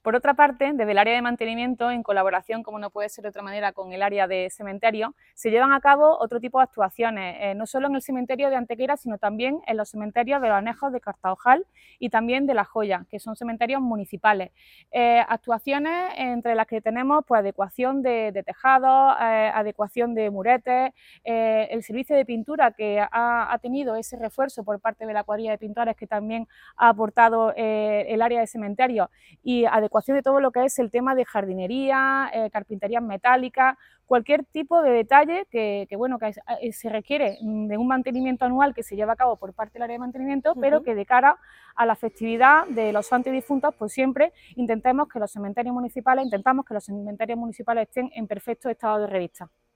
Por otra parte, desde el área de mantenimiento, en colaboración, como no puede ser de otra manera, con el área de cementerio, se llevan a cabo otro tipo de actuaciones, no solo en el cementerio de Antequera, sino también en los cementerios de los Anejos de Cartaojal y también de La Joya, que son cementerios municipales. Actuaciones entre las que tenemos pues, adecuación de tejados, adecuación de muretes, el servicio de pintura que ha tenido ese refuerzo por parte de la cuadrilla de pintores que también ha aportado el área de cementerio y adecuación de todo lo que es el tema de jardinería, carpinterías metálicas, cualquier tipo de detalle bueno, que se requiere de un mantenimiento anual que se lleva a cabo por parte del área de mantenimiento, pero que de cara a la festividad de los santos y difuntos, pues siempre intentamos que los cementerios municipales estén en perfecto estado de revista.